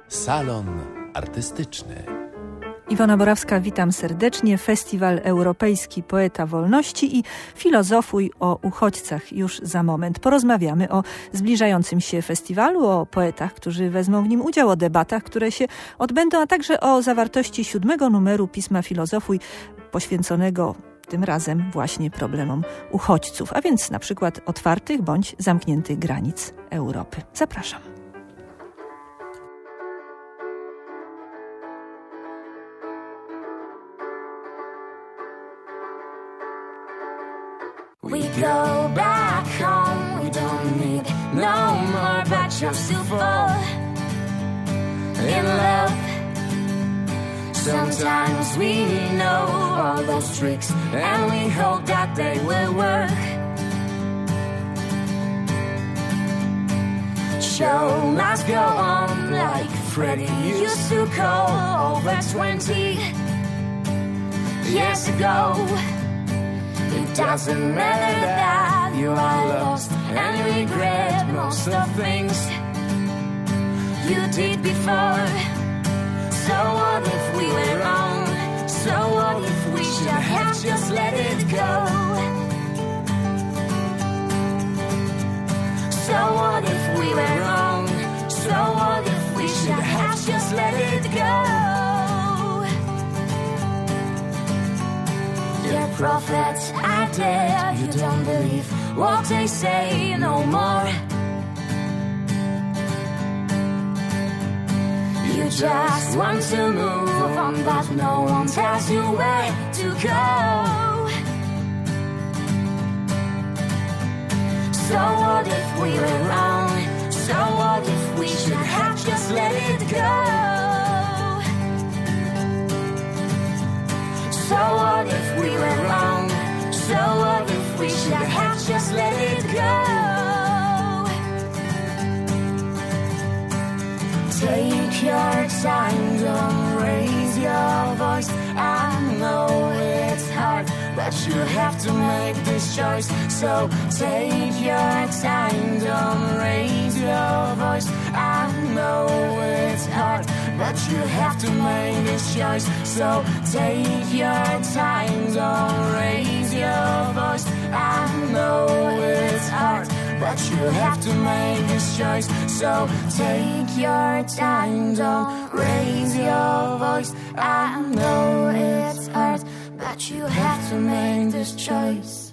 Salon artystyczny. Iwona Borawska, witam serdecznie. Festiwal Europejski Poeta Wolności i Filozofuj o uchodźcach już za moment. Porozmawiamy o zbliżającym się festiwalu, o poetach, którzy wezmą w nim udział, o debatach, które się odbędą, a także o zawartości 7. numeru pisma Filozofuj poświęconego tym razem właśnie problemom uchodźców, a więc na przykład otwartych bądź zamkniętych granic Europy. Zapraszam. We go back home, we don't need no more, but you're still fall in love. Sometimes we know all those tricks and we hope that they will work. Show must go on like Freddie used to call over 20 years ago. It doesn't matter that you are lost and you regret most of things you did before. So what if we were wrong? So what if we should have just let it go? So what if we were wrong? So what if we should have just let it go? Your prophets are dead, you don't believe what they say no more. You just want to move on, but no one tells you where to go. So what if we were wrong? So what if we should have just let it go? So what if we were wrong? So what if we should have just let it go? Take your time, don't raise your voice. I know it's hard, but you have to make this choice. So take your time, don't raise your voice. I know it's hard, but you have to make this choice. So take your time, don't raise your voice. I know it's hard, but you have to make this choice. So take your time, don't raise your voice. I know it's hard, but you have to make this choice.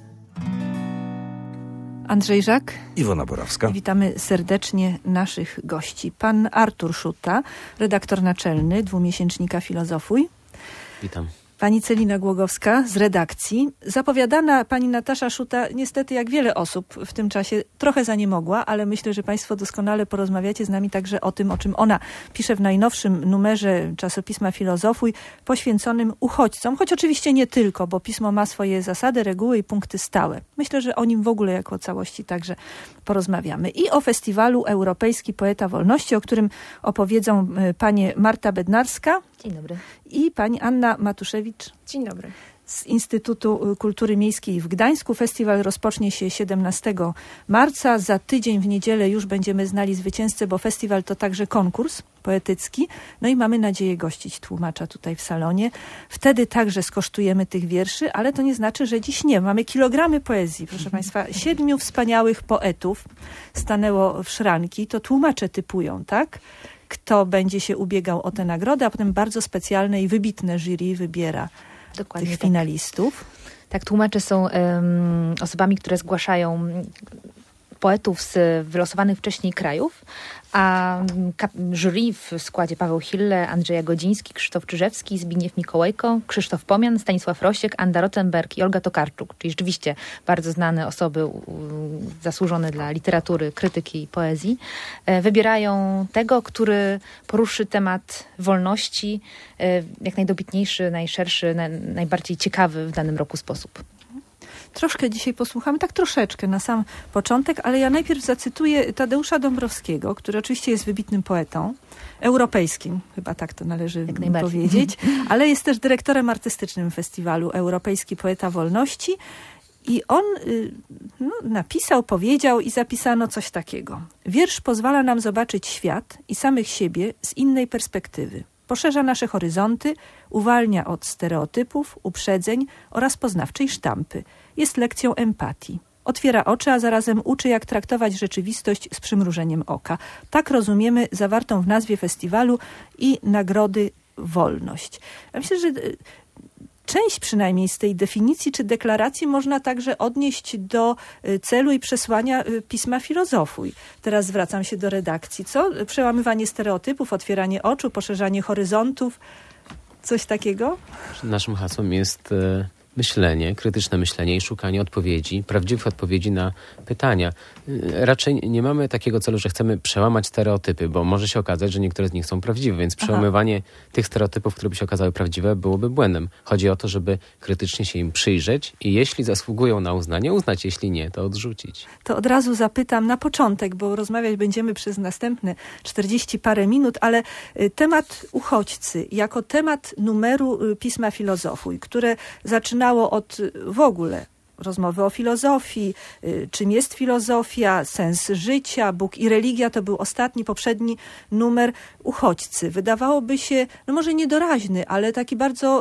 Andrzej Żak, Iwona Borawska. Witamy serdecznie naszych gości. Pan Artur Szuta, redaktor naczelny dwumiesięcznika Filozofuj. Witam. Pani Celina Głogowska z redakcji. Zapowiadana pani Natasza Szuta, niestety jak wiele osób w tym czasie, trochę zaniemogła, ale myślę, że państwo doskonale porozmawiacie z nami także o tym, o czym ona pisze w najnowszym numerze czasopisma Filozofuj, poświęconym uchodźcom, choć oczywiście nie tylko, bo pismo ma swoje zasady, reguły i punkty stałe. Myślę, że o nim w ogóle jako o całości także porozmawiamy. I o Festiwalu Europejski Poeta Wolności, o którym opowiedzą panie Marta Bednarska. Dzień dobry. I pani Anna Matuszewicz. Dzień dobry. Z Instytutu Kultury Miejskiej w Gdańsku. Festiwal rozpocznie się 17 marca. Za tydzień w niedzielę już będziemy znali zwycięzcę, bo festiwal to także konkurs poetycki. No i mamy nadzieję gościć tłumacza tutaj w salonie. Wtedy także skosztujemy tych wierszy, ale to nie znaczy, że dziś nie. Mamy kilogramy poezji, proszę państwa. 7 wspaniałych poetów stanęło w szranki. To tłumacze typują, tak? Kto będzie się ubiegał o tę nagrodę, a potem bardzo specjalne i wybitne jury wybiera Dokładnie tych tak. finalistów. Tak, tłumacze są osobami, które zgłaszają poetów z wylosowanych wcześniej krajów, a jury w składzie Paweł Hille, Andrzej Godziński, Krzysztof Czyżewski, Zbigniew Mikołajko, Krzysztof Pomian, Stanisław Rosiek, Anda Rottenberg i Olga Tokarczuk, czyli rzeczywiście bardzo znane osoby zasłużone dla literatury, krytyki i poezji, wybierają tego, który poruszy temat wolności jak najdobitniejszy, najszerszy, najbardziej ciekawy w danym roku sposób. Troszkę dzisiaj posłuchamy, tak troszeczkę na sam początek, ale ja najpierw zacytuję Tadeusza Dąbrowskiego, który oczywiście jest wybitnym poetą, europejskim, chyba tak to należy powiedzieć, ale jest też dyrektorem artystycznym festiwalu Europejski Poeta Wolności I on napisał, powiedział i zapisano coś takiego. Wiersz pozwala nam zobaczyć świat i samych siebie z innej perspektywy. Poszerza nasze horyzonty, uwalnia od stereotypów, uprzedzeń oraz poznawczej sztampy. Jest lekcją empatii. Otwiera oczy, a zarazem uczy, jak traktować rzeczywistość z przymrużeniem oka. Tak rozumiemy zawartą w nazwie festiwalu i nagrody Wolność. Ja myślę, że część przynajmniej z tej definicji czy deklaracji można także odnieść do celu i przesłania pisma Filozofuj. Teraz zwracam się do redakcji. Co? Przełamywanie stereotypów, otwieranie oczu, poszerzanie horyzontów. Coś takiego? Naszym hasłem jest myślenie, krytyczne myślenie i szukanie odpowiedzi, prawdziwych odpowiedzi na pytania. Raczej nie mamy takiego celu, że chcemy przełamać stereotypy, bo może się okazać, że niektóre z nich są prawdziwe, więc przełamywanie tych stereotypów, które by się okazały prawdziwe, byłoby błędem. Chodzi o to, żeby krytycznie się im przyjrzeć i jeśli zasługują na uznanie, uznać, jeśli nie, to odrzucić. To od razu zapytam na początek, bo rozmawiać będziemy przez następne 40 parę minut, ale temat uchodźcy jako temat numeru pisma Filozofuj, które zaczynało od w ogóle rozmowy o filozofii, czym jest filozofia, sens życia, Bóg i religia, to był ostatni, poprzedni numer uchodźcy. Wydawałoby się, no może niedoraźny, ale taki bardzo,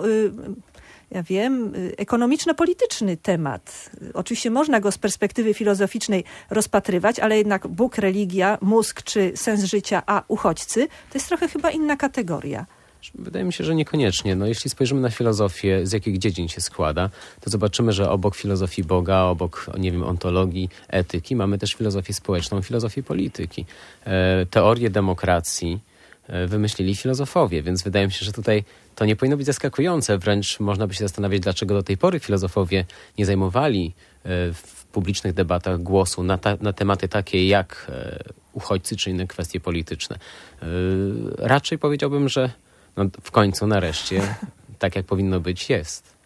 ja wiem, ekonomiczno-polityczny temat. Oczywiście można go z perspektywy filozoficznej rozpatrywać, ale jednak Bóg, religia, mózg czy sens życia, a uchodźcy to jest trochę chyba inna kategoria. Wydaje mi się, że niekoniecznie. No, jeśli spojrzymy na filozofię, z jakich dziedzin się składa, to zobaczymy, że obok filozofii Boga, obok, nie wiem, ontologii, etyki, mamy też filozofię społeczną, filozofię polityki. Teorię demokracji wymyślili filozofowie, więc wydaje mi się, że tutaj to nie powinno być zaskakujące. Wręcz można by się zastanawiać, dlaczego do tej pory filozofowie nie zajmowali w publicznych debatach głosu na tematy takie jak uchodźcy czy inne kwestie polityczne. Raczej powiedziałbym, że w końcu, nareszcie, tak jak powinno być, jest.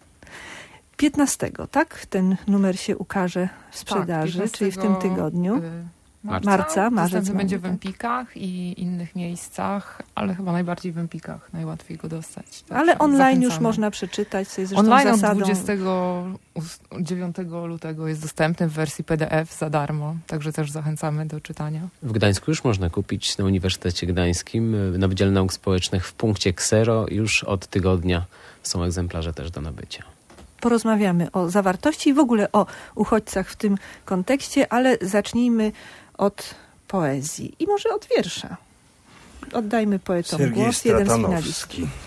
15, tak? Ten numer się ukaże w sprzedaży, tak, czyli w tym tygodniu. Marzec będzie w Empikach i innych miejscach, ale chyba najbardziej w Empikach, najłatwiej go dostać. Tak, ale online już można przeczytać, co jest zresztą online zasadą. Od 29 lutego jest dostępny w wersji PDF za darmo, także też zachęcamy do czytania. W Gdańsku już można kupić na Uniwersytecie Gdańskim, na Wydziale Nauk Społecznych w punkcie Ksero. Już od tygodnia są egzemplarze też do nabycia. Porozmawiamy o zawartości i w ogóle o uchodźcach w tym kontekście, ale zacznijmy od poezji i może od wiersza. Oddajmy poetom Sergiej głos, jeden z Stratanowski. finalistów.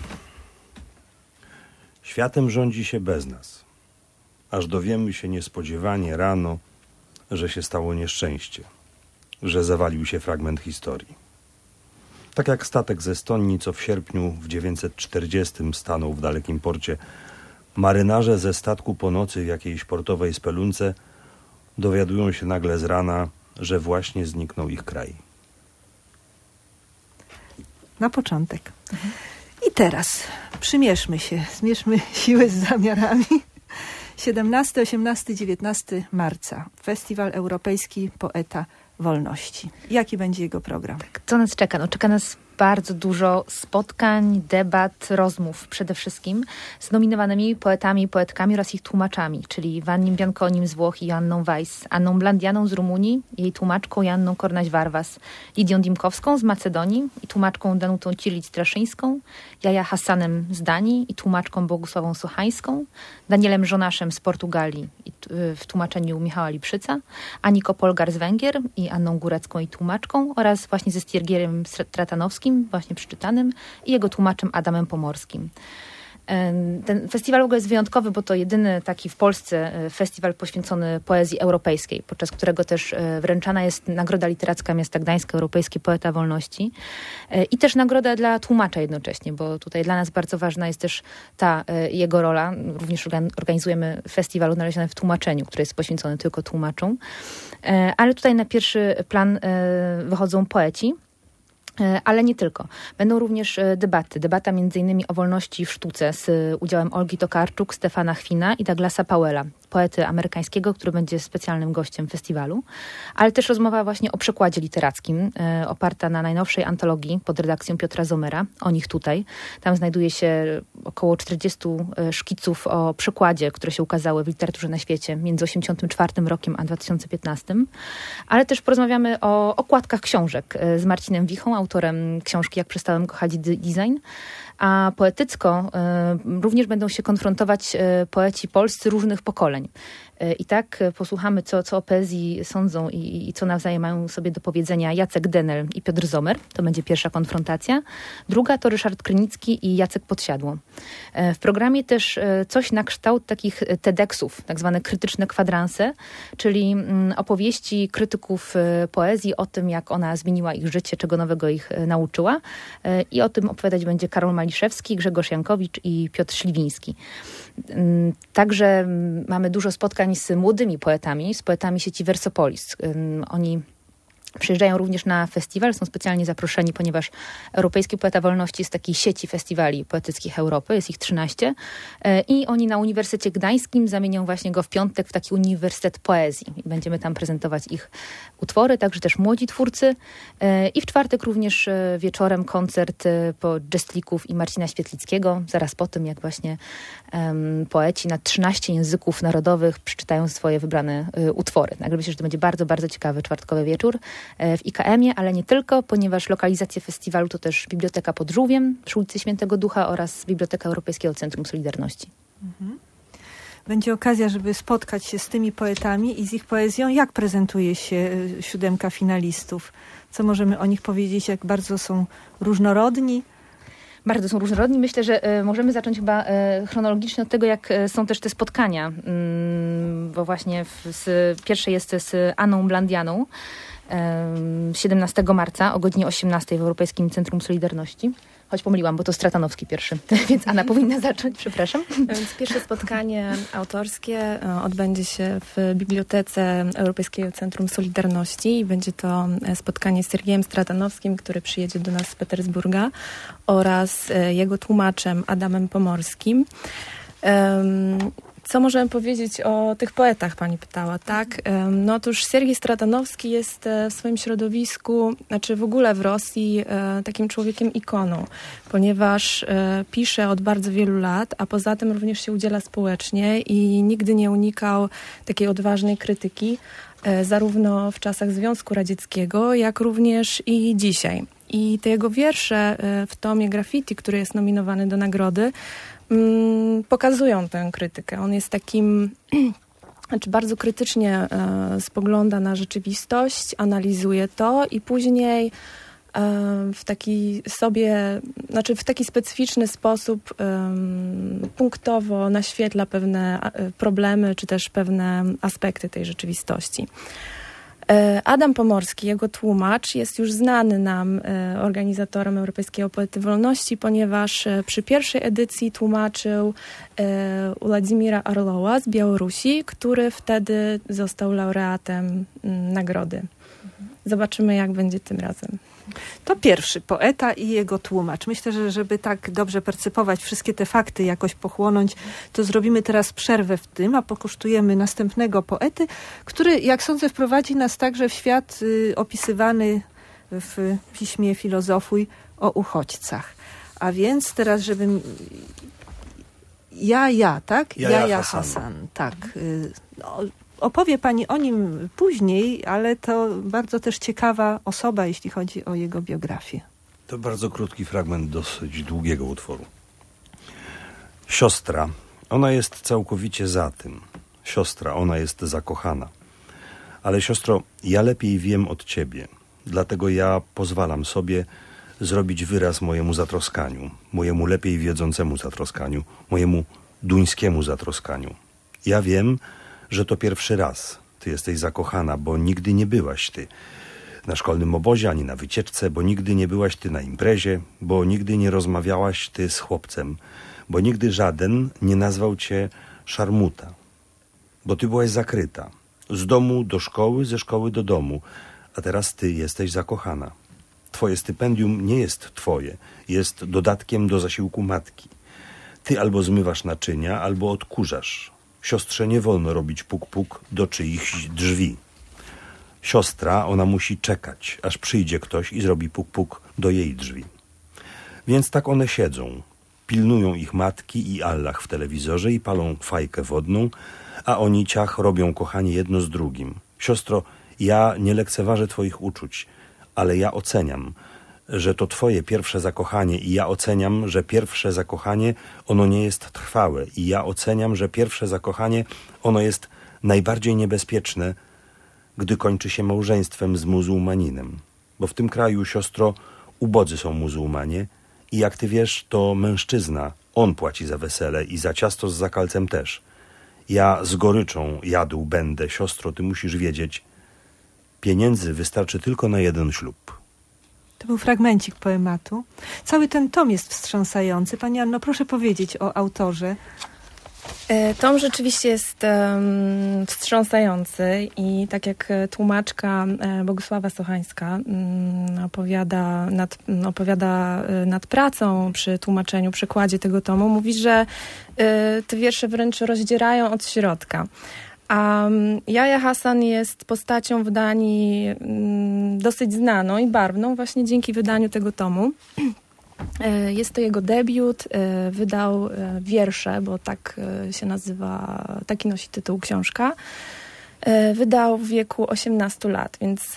Światem rządzi się bez nas, aż dowiemy się niespodziewanie rano, że się stało nieszczęście, że zawalił się fragment historii. Tak jak statek ze Estonii, co w sierpniu w 940 stanął w dalekim porcie, marynarze ze statku po nocy w jakiejś portowej spelunce dowiadują się nagle z rana, że właśnie zniknął ich kraj. Na początek. I teraz przymierzmy się, zmierzmy siły z zamiarami. 17, 18, 19 marca. Festiwal Europejski Poeta Wolności. Jaki będzie jego program? Co nas czeka? No, czeka nas bardzo dużo spotkań, debat, rozmów przede wszystkim z nominowanymi poetami i poetkami oraz ich tłumaczami, czyli Wannim Bianconim z Włoch i Joanną Weiss, Anną Blandianą z Rumunii, jej tłumaczką Joanną Kornaś-Warwas, Lidią Dimkowską z Macedonii i tłumaczką Danutą Cilic-Straszyńską, Jaja Hassanem z Danii i tłumaczką Bogusławą Sochańską, Danielem Żonaszem z Portugalii i w tłumaczeniu Michała Liprzyca, Aniko Polgar z Węgier i Anną Górecką i tłumaczką oraz właśnie ze Stiergierem Stratanowskim, właśnie przeczytanym, i jego tłumaczem Adamem Pomorskim. Ten festiwal w ogóle jest wyjątkowy, bo to jedyny taki w Polsce festiwal poświęcony poezji europejskiej, podczas którego też wręczana jest Nagroda Literacka Miasta Gdańska, Europejski Poeta Wolności i też nagroda dla tłumacza jednocześnie, bo tutaj dla nas bardzo ważna jest też ta jego rola. Również organizujemy festiwal odnaleziony w tłumaczeniu, który jest poświęcony tylko tłumaczom, ale tutaj na pierwszy plan wychodzą poeci. Ale nie tylko. Będą również debaty. Debata między innymi o wolności w sztuce z udziałem Olgi Tokarczuk, Stefana Chwina i Douglasa Powella. poety amerykańskiego, który będzie specjalnym gościem festiwalu, ale też rozmowa właśnie o przekładzie literackim, oparta na najnowszej antologii pod redakcją Piotra Zomera, O nich tutaj. Tam znajduje się około 40 szkiców o przekładzie, które się ukazały w literaturze na świecie między 1984 rokiem a 2015. Ale też porozmawiamy o okładkach książek z Marcinem Wichą, autorem książki Jak przestałem kochać design. A poetycko również będą się konfrontować poeci polscy różnych pokoleń. I tak posłuchamy, co o poezji sądzą i co nawzajem mają sobie do powiedzenia Jacek Denel i Piotr Zomer. To będzie pierwsza konfrontacja. Druga to Ryszard Krynicki i Jacek Podsiadło. W programie też coś na kształt takich TEDxów, tak zwane krytyczne kwadranse, czyli opowieści krytyków poezji o tym, jak ona zmieniła ich życie, czego nowego ich nauczyła. I o tym opowiadać będzie Karol Maliszewski, Grzegorz Jankowicz i Piotr Śliwiński. Także mamy dużo spotkań z młodymi poetami, z poetami sieci Versopolis. Oni przyjeżdżają również na festiwal, są specjalnie zaproszeni, ponieważ Europejski Poeta Wolności jest takiej sieci festiwali poetyckich Europy, jest ich 13 i oni na Uniwersytecie Gdańskim zamienią właśnie go w piątek w taki Uniwersytet Poezji i będziemy tam prezentować ich utwory, także też młodzi twórcy i w czwartek również wieczorem koncert po Dżestlików i Marcina Świetlickiego, zaraz po tym jak właśnie poeci na 13 języków narodowych przeczytają swoje wybrane utwory. Także myślę, że to będzie bardzo, bardzo ciekawy czwartkowy wieczór w IKM-ie, ale nie tylko, ponieważ lokalizacje festiwalu to też Biblioteka pod Żółwiem przy ulicy Świętego Ducha oraz Biblioteka Europejskiego Centrum Solidarności. Będzie okazja, żeby spotkać się z tymi poetami i z ich poezją. Jak prezentuje się 7 finalistów? Co możemy o nich powiedzieć? Jak bardzo są różnorodni? Bardzo są różnorodni. Myślę, że możemy zacząć chyba chronologicznie od tego, jak są też te spotkania. Bo właśnie pierwsze jest z Anną Blandianą 17 marca o godzinie 18 w Europejskim Centrum Solidarności. Choć pomyliłam, bo to Stratanowski pierwszy, więc Anna powinna zacząć, przepraszam. Więc pierwsze spotkanie autorskie odbędzie się w Bibliotece Europejskiego Centrum Solidarności i będzie to spotkanie z Sergiejem Stratanowskim, który przyjedzie do nas z Petersburga oraz jego tłumaczem Adamem Pomorskim. Co możemy powiedzieć o tych poetach, pani pytała, tak? No otóż Sergiej Stratanowski jest w swoim środowisku, znaczy w ogóle w Rosji takim człowiekiem ikoną, ponieważ pisze od bardzo wielu lat, a poza tym również się udziela społecznie i nigdy nie unikał takiej odważnej krytyki, zarówno w czasach Związku Radzieckiego, jak również i dzisiaj. I te jego wiersze w tomie Graffiti, który jest nominowany do nagrody, pokazują tę krytykę. On jest takim, znaczy bardzo krytycznie spogląda na rzeczywistość, analizuje to i później w taki w taki specyficzny sposób punktowo naświetla pewne problemy, czy też pewne aspekty tej rzeczywistości. Adam Pomorski, jego tłumacz, jest już znany nam, organizatorem Europejskiego Poety Wolności, ponieważ przy pierwszej edycji tłumaczył Władimira Orlowa z Białorusi, który wtedy został laureatem nagrody. Zobaczymy, jak będzie tym razem. To pierwszy poeta i jego tłumacz. Myślę, że żeby tak dobrze percypować wszystkie te fakty, jakoś pochłonąć, to zrobimy teraz przerwę w tym, a pokosztujemy następnego poety, który, jak sądzę, wprowadzi nas także w świat opisywany w piśmie Filozofuj o uchodźcach. A więc teraz, żebym... tak? Yahya Hassan. Tak. Opowie pani o nim później, ale to bardzo też ciekawa osoba, jeśli chodzi o jego biografię. To bardzo krótki fragment dosyć długiego utworu. Siostra, ona jest całkowicie za tym. Siostra, ona jest zakochana. Ale siostro, ja lepiej wiem od ciebie. Dlatego ja pozwalam sobie zrobić wyraz mojemu zatroskaniu, mojemu lepiej wiedzącemu zatroskaniu, mojemu duńskiemu zatroskaniu. Ja wiem, że to pierwszy raz ty jesteś zakochana, bo nigdy nie byłaś ty na szkolnym obozie, ani na wycieczce, bo nigdy nie byłaś ty na imprezie, bo nigdy nie rozmawiałaś ty z chłopcem, bo nigdy żaden nie nazwał cię szarmuta, bo ty byłaś zakryta. Z domu do szkoły, ze szkoły do domu, a teraz ty jesteś zakochana. Twoje stypendium nie jest twoje, jest dodatkiem do zasiłku matki. Ty albo zmywasz naczynia, albo odkurzasz. Siostrze nie wolno robić puk-puk do czyichś drzwi. Siostra, ona musi czekać, aż przyjdzie ktoś i zrobi puk-puk do jej drzwi. Więc tak one siedzą, pilnują ich matki i Allah w telewizorze i palą fajkę wodną, a oni ciach robią kochanie jedno z drugim. Siostro, ja nie lekceważę twoich uczuć, ale ja oceniam, że to twoje pierwsze zakochanie i ja oceniam, że pierwsze zakochanie ono nie jest trwałe i ja oceniam, że pierwsze zakochanie ono jest najbardziej niebezpieczne, gdy kończy się małżeństwem z muzułmaninem. Bo w tym kraju, siostro, ubodzy są muzułmanie i jak ty wiesz, to mężczyzna, on płaci za wesele i za ciasto z zakalcem też. Ja z goryczą jadł będę, siostro, ty musisz wiedzieć, pieniędzy wystarczy tylko na jeden ślub. To był fragmencik poematu. Cały ten tom jest wstrząsający. Pani Anno, proszę powiedzieć o autorze. Tom rzeczywiście jest wstrząsający i tak jak tłumaczka Bogusława Sochańska opowiada nad pracą przy tłumaczeniu, przekładzie tego tomu, mówi, że te wiersze wręcz rozdzierają od środka. A Yahya Hassan jest postacią w Danii dosyć znaną i barwną właśnie dzięki wydaniu tego tomu. Jest to jego debiut, wydał wiersze, bo tak się nazywa, taki nosi tytuł książka. Wydał w wieku 18 lat, więc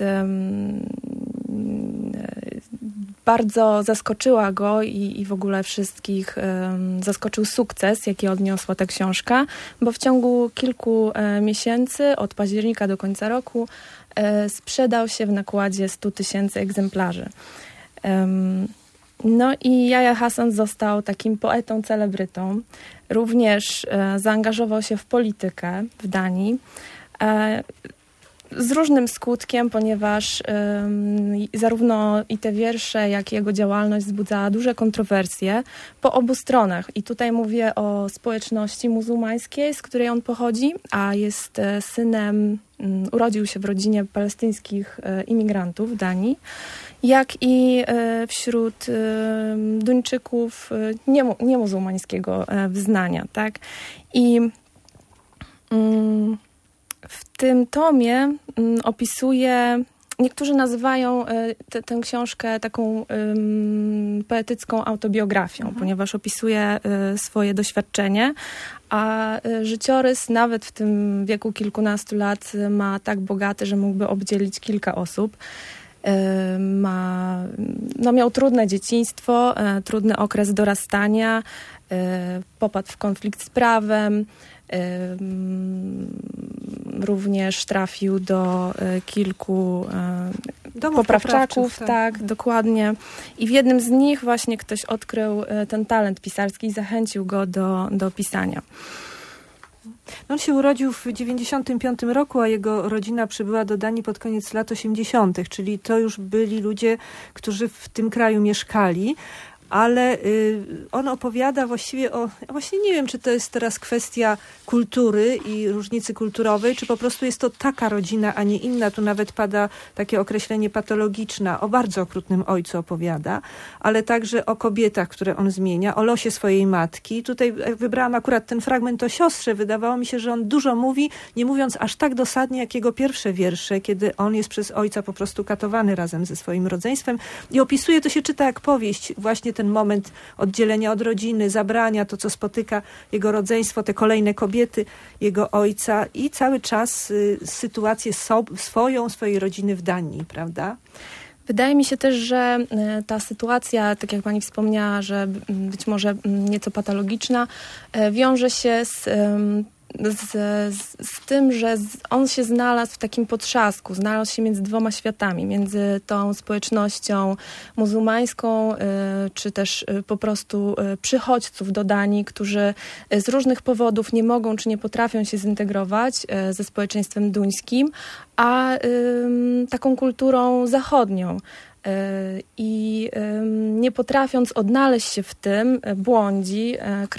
bardzo zaskoczyła go i w ogóle wszystkich zaskoczył sukces, jaki odniosła ta książka, bo w ciągu kilku miesięcy, od października do końca roku, sprzedał się w nakładzie 100 000 egzemplarzy. No i Yahya Hassan został takim poetą celebrytą. Również zaangażował się w politykę w Danii. Z różnym skutkiem, ponieważ zarówno i te wiersze, jak i jego działalność wzbudzała duże kontrowersje po obu stronach. I tutaj mówię o społeczności muzułmańskiej, z której on pochodzi, a jest synem, urodził się w rodzinie palestyńskich imigrantów w Danii, jak i wśród Duńczyków niemuzułmańskiego wyznania, tak? I w tym tomie opisuje, niektórzy nazywają tę książkę taką poetycką autobiografią, ponieważ opisuje swoje doświadczenie, a życiorys nawet w tym wieku kilkunastu lat ma tak bogaty, że mógłby obdzielić kilka osób. Miał trudne dzieciństwo, trudny okres dorastania, popadł w konflikt z prawem, również trafił do kilku poprawczaków, tak, dokładnie. I w jednym z nich właśnie ktoś odkrył ten talent pisarski i zachęcił go do pisania. On się urodził w 1995 roku, a jego rodzina przybyła do Danii pod koniec lat 80., czyli to już byli ludzie, którzy w tym kraju mieszkali. Ale on opowiada właściwie właśnie nie wiem, czy to jest teraz kwestia kultury i różnicy kulturowej, czy po prostu jest to taka rodzina, a nie inna. Tu nawet pada takie określenie patologiczna. O bardzo okrutnym ojcu opowiada, ale także o kobietach, które on zmienia, o losie swojej matki. Tutaj wybrałam akurat ten fragment o siostrze. Wydawało mi się, że on dużo mówi, nie mówiąc aż tak dosadnie, jak jego pierwsze wiersze, kiedy on jest przez ojca po prostu katowany razem ze swoim rodzeństwem i opisuje, to się czyta jak powieść, właśnie ten moment oddzielenia od rodziny, zabrania, to co spotyka jego rodzeństwo, te kolejne kobiety jego ojca i cały czas sytuację swojej rodziny w Danii, prawda? Wydaje mi się też, że ta sytuacja, tak jak pani wspomniała, że być może nieco patologiczna, wiąże się z tym, że on się znalazł w takim potrzasku, znalazł się między dwoma światami, między tą społecznością muzułmańską, czy też po prostu przychodźców do Danii, którzy z różnych powodów nie mogą, czy nie potrafią się zintegrować ze społeczeństwem duńskim, a taką kulturą zachodnią. I nie potrafiąc odnaleźć się w tym, błądzi,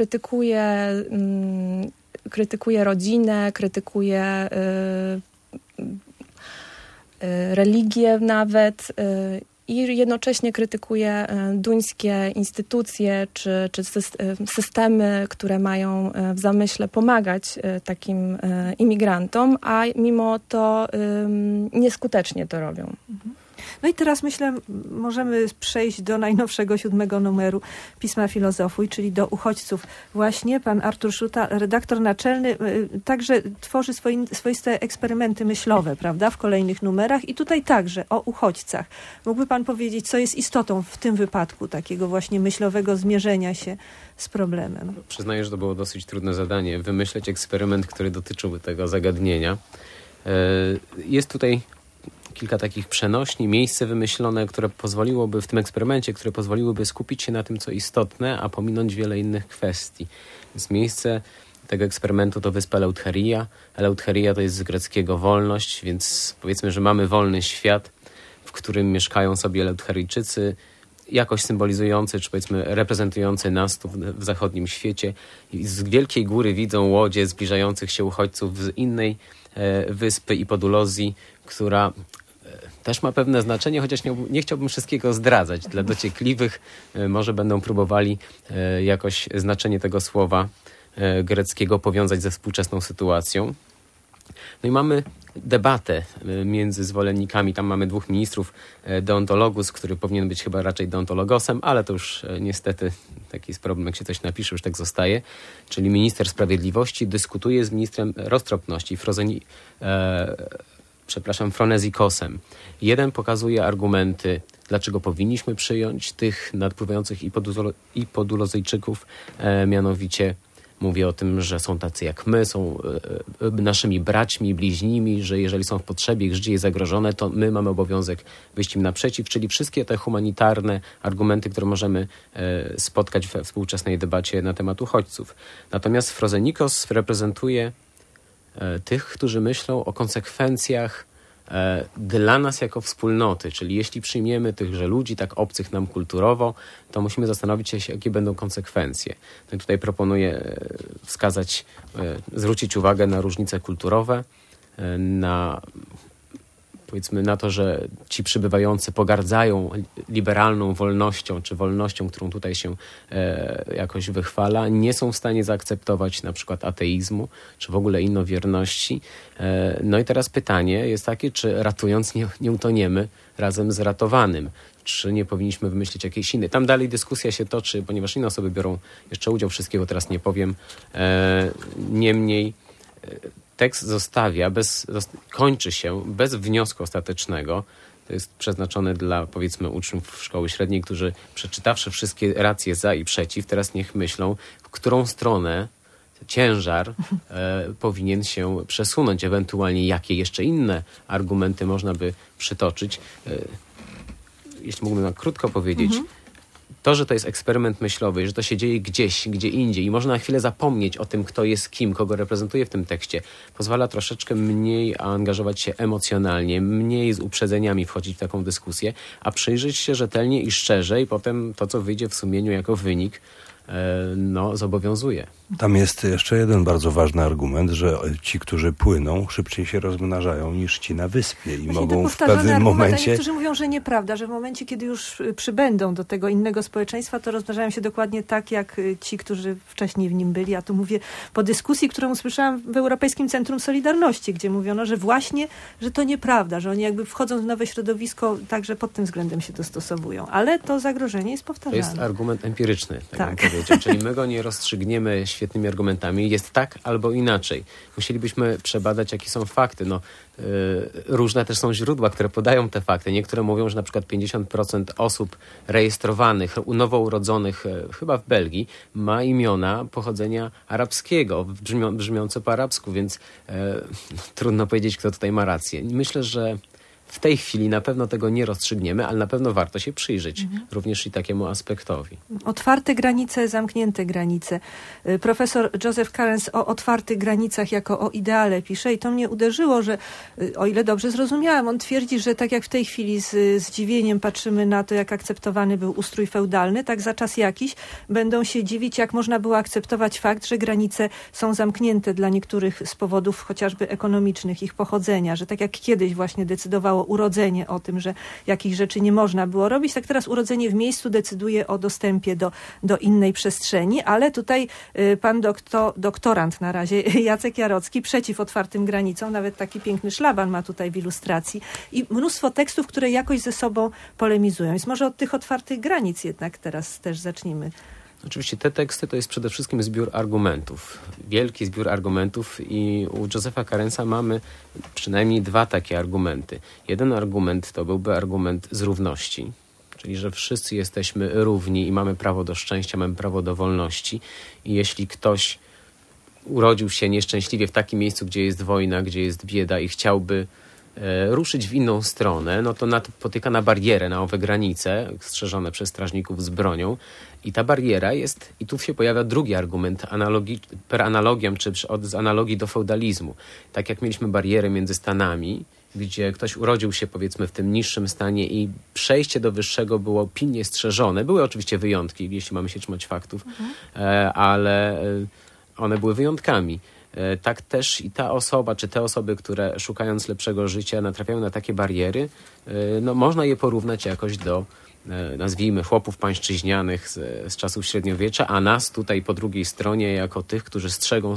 krytykuje rodzinę, krytykuje religię nawet i jednocześnie krytykuje duńskie instytucje czy systemy, które mają w zamyśle pomagać takim imigrantom, a mimo to nieskutecznie to robią. No i teraz myślę, możemy przejść do najnowszego 7 numeru Pisma Filozofuj, czyli do uchodźców. Właśnie pan Artur Szuta, redaktor naczelny, także tworzy swoiste eksperymenty myślowe, prawda, w kolejnych numerach i tutaj także o uchodźcach. Mógłby pan powiedzieć, co jest istotą w tym wypadku takiego właśnie myślowego zmierzenia się z problemem? Przyznaję, że to było dosyć trudne zadanie, wymyśleć eksperyment, który dotyczyłby tego zagadnienia. Jest tutaj kilka takich przenośni, miejsce wymyślone, które pozwoliłoby w tym eksperymencie, które pozwoliłyby skupić się na tym, co istotne, a pominąć wiele innych kwestii. Więc miejsce tego eksperymentu to wyspa Eleutheria. Eleutheria to jest z greckiego wolność, więc powiedzmy, że mamy wolny świat, w którym mieszkają sobie Eleutheryjczycy, jakoś symbolizujący, czy powiedzmy reprezentujący nas tu w zachodnim świecie. I z wielkiej góry widzą łodzie zbliżających się uchodźców z innej wyspy i Podulozji, która też ma pewne znaczenie, chociaż nie chciałbym wszystkiego zdradzać. Dla dociekliwych może będą próbowali jakoś znaczenie tego słowa greckiego powiązać ze współczesną sytuacją. No i mamy debatę między zwolennikami. Tam mamy 2 ministrów, deontologus, który powinien być chyba raczej deontologosem, ale to już niestety taki jest problem, jak się coś napisze, już tak zostaje. Czyli minister sprawiedliwości dyskutuje z ministrem roztropności, Fronezikosem. Jeden pokazuje argumenty, dlaczego powinniśmy przyjąć tych nadpływających i Podulozyjczyków, mianowicie mówi o tym, że są tacy jak my, są naszymi braćmi, bliźnimi, że jeżeli są w potrzebie, ich życie jest zagrożone, to my mamy obowiązek wyjść im naprzeciw, czyli wszystkie te humanitarne argumenty, które możemy spotkać we współczesnej debacie na temat uchodźców. Natomiast Frozenikos reprezentuje tych, którzy myślą o konsekwencjach dla nas jako wspólnoty, czyli jeśli przyjmiemy tychże ludzi, tak obcych nam kulturowo, to musimy zastanowić się, jakie będą konsekwencje. No i tutaj proponuję zwrócić uwagę na różnice kulturowe, powiedzmy na to, że ci przybywający pogardzają liberalną wolnością, czy wolnością, którą tutaj się jakoś wychwala, nie są w stanie zaakceptować na przykład ateizmu, czy w ogóle innowierności. No i teraz pytanie jest takie, czy ratując nie utoniemy razem z ratowanym, czy nie powinniśmy wymyślić jakiejś innej. Tam dalej dyskusja się toczy, ponieważ inne osoby biorą jeszcze udział, wszystkiego teraz nie powiem. Niemniej tekst kończy się bez wniosku ostatecznego. To jest przeznaczone dla, powiedzmy, uczniów szkoły średniej, którzy przeczytawszy wszystkie racje za i przeciw, teraz niech myślą, w którą stronę ciężar powinien się przesunąć, ewentualnie jakie jeszcze inne argumenty można by przytoczyć. Jeśli mógłbym krótko powiedzieć, to, że to jest eksperyment myślowy, że to się dzieje gdzieś, gdzie indziej i można na chwilę zapomnieć o tym, kto jest kim, kogo reprezentuje w tym tekście, pozwala troszeczkę mniej angażować się emocjonalnie, mniej z uprzedzeniami wchodzić w taką dyskusję, a przyjrzeć się rzetelnie i szczerze i potem to, co wyjdzie w sumieniu jako wynik, zobowiązuje. Tam jest jeszcze jeden bardzo ważny argument, że ci, którzy płyną, szybciej się rozmnażają niż ci na wyspie i mogą w pewnym momencie... Niektórzy mówią, że nieprawda, że w momencie, kiedy już przybędą do tego innego społeczeństwa, to rozmnażają się dokładnie tak, jak ci, którzy wcześniej w nim byli. A tu mówię po dyskusji, którą usłyszałam w Europejskim Centrum Solidarności, gdzie mówiono, że właśnie, że to nieprawda, że oni jakby wchodząc w nowe środowisko, także pod tym względem się dostosowują. Ale to zagrożenie jest powtarzane. To jest argument empiryczny, tak. Czyli my go nie rozstrzygniemy świetnymi argumentami. Jest tak albo inaczej. Musielibyśmy przebadać, jakie są fakty. Różne też są źródła, które podają te fakty. Niektóre mówią, że na przykład 50% osób rejestrowanych, nowourodzonych, chyba w Belgii, ma imiona pochodzenia arabskiego, brzmiące po arabsku, więc trudno powiedzieć, kto tutaj ma rację. Myślę, że w tej chwili na pewno tego nie rozstrzygniemy, ale na pewno warto się przyjrzeć również i takiemu aspektowi. Otwarte granice, zamknięte granice. Profesor Joseph Carens o otwartych granicach jako o ideale pisze i to mnie uderzyło, że o ile dobrze zrozumiałam, on twierdzi, że tak jak w tej chwili z zdziwieniem patrzymy na to, jak akceptowany był ustrój feudalny, tak za czas jakiś będą się dziwić, jak można było akceptować fakt, że granice są zamknięte dla niektórych z powodów chociażby ekonomicznych, ich pochodzenia, że tak jak kiedyś właśnie decydowało decydowało urodzenie o tym, że jakich rzeczy nie można było robić, tak teraz urodzenie w miejscu decyduje o dostępie do innej przestrzeni, ale tutaj pan doktorant na razie, Jacek Jarocki, przeciw otwartym granicom, nawet taki piękny szlaban ma tutaj w ilustracji i mnóstwo tekstów, które jakoś ze sobą polemizują. Więc może od tych otwartych granic jednak teraz też zacznijmy. Oczywiście te teksty to jest przede wszystkim zbiór argumentów. Wielki zbiór argumentów i u Josepha Carensa mamy przynajmniej dwa takie argumenty. Jeden argument to byłby argument z równości, czyli że wszyscy jesteśmy równi i mamy prawo do szczęścia, mamy prawo do wolności i jeśli ktoś urodził się nieszczęśliwie w takim miejscu, gdzie jest wojna, gdzie jest bieda i chciałby ruszyć w inną stronę, no to napotyka na barierę, na owe granice strzeżone przez strażników z bronią i ta bariera jest, i tu się pojawia drugi argument per analogiam, czy z analogii do feudalizmu. Tak jak mieliśmy barierę między stanami, gdzie ktoś urodził się powiedzmy w tym niższym stanie i przejście do wyższego było pilnie strzeżone. Były oczywiście wyjątki, jeśli mamy się trzymać faktów, ale one były wyjątkami. Tak też i ta osoba, czy te osoby, które szukając lepszego życia natrafiają na takie bariery, no można je porównać jakoś do, nazwijmy, chłopów pańszczyźnianych z czasów średniowiecza, a nas tutaj po drugiej stronie jako tych, którzy strzegą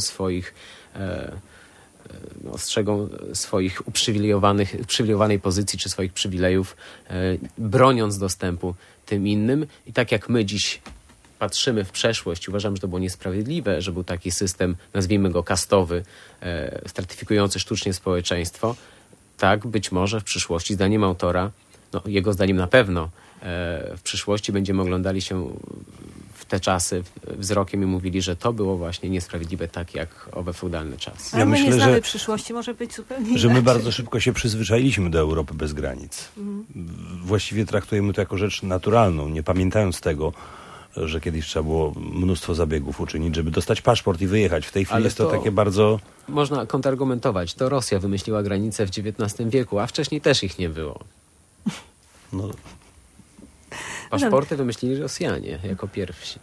swoich uprzywilejowanej pozycji, czy swoich przywilejów, broniąc dostępu tym innym. I tak jak my dziś patrzymy w przeszłość, uważam, że to było niesprawiedliwe, że był taki system, nazwijmy go kastowy, stratyfikujący sztucznie społeczeństwo. Tak, być może w przyszłości, zdaniem autora, no jego zdaniem na pewno, w przyszłości będziemy oglądali się w te czasy wzrokiem i mówili, że to było właśnie niesprawiedliwe, tak jak owe feudalne czasy. Ale my nie znamy przyszłości, może być zupełnie że my inaczej. bardzo szybko się przyzwyczailiśmy do Europy bez granic. Właściwie traktujemy to jako rzecz naturalną, nie pamiętając tego, że kiedyś trzeba było mnóstwo zabiegów uczynić, żeby dostać paszport i wyjechać. W tej chwili jest to takie bardzo... Można kontrargumentować. To Rosja wymyśliła granice w XIX wieku, a wcześniej też ich nie było. No. Paszporty wymyślili Rosjanie jako pierwsi.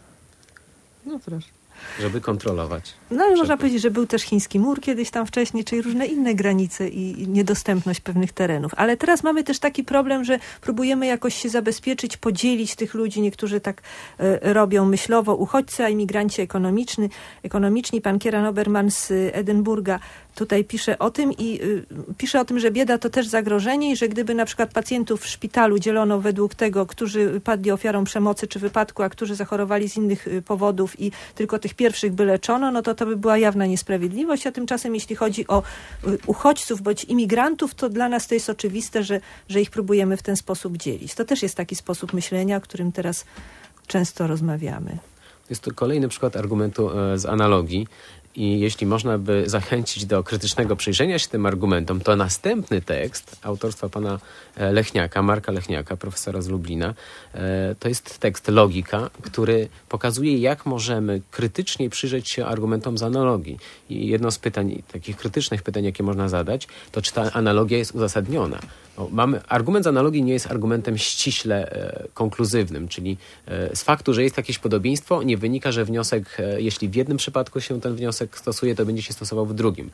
No proszę. Żeby kontrolować. No ale można powiedzieć, że był też chiński mur kiedyś tam wcześniej, czyli różne inne granice i niedostępność pewnych terenów. Ale teraz mamy też taki problem, że próbujemy jakoś się zabezpieczyć, podzielić tych ludzi. Niektórzy tak robią myślowo. Uchodźcy, a imigranci ekonomiczni. Pan Kieran Oberman z Edynburga tutaj pisze o tym i pisze o tym, że bieda to też zagrożenie i że gdyby na przykład pacjentów w szpitalu dzielono według tego, którzy padli ofiarą przemocy czy wypadku, a którzy zachorowali z innych powodów i tylko tych pierwszych by leczono, no to by była jawna niesprawiedliwość, a tymczasem jeśli chodzi o uchodźców bądź imigrantów, to dla nas to jest oczywiste, że ich próbujemy w ten sposób dzielić. To też jest taki sposób myślenia, o którym teraz często rozmawiamy. Jest to kolejny przykład argumentu z analogii. I jeśli można by zachęcić do krytycznego przyjrzenia się tym argumentom, to następny tekst autorstwa pana Lechniaka, Marka Lechniaka, profesora z Lublina, to jest tekst Logika, który pokazuje, jak możemy krytycznie przyjrzeć się argumentom z analogii. I jedno z pytań, takich krytycznych pytań, jakie można zadać, to czy ta analogia jest uzasadniona. Argument z analogii nie jest argumentem ściśle konkluzywnym, czyli z faktu, że jest jakieś podobieństwo, nie wynika, że wniosek, jeśli w jednym przypadku się ten wniosek stosuje, to będzie się stosował w drugim.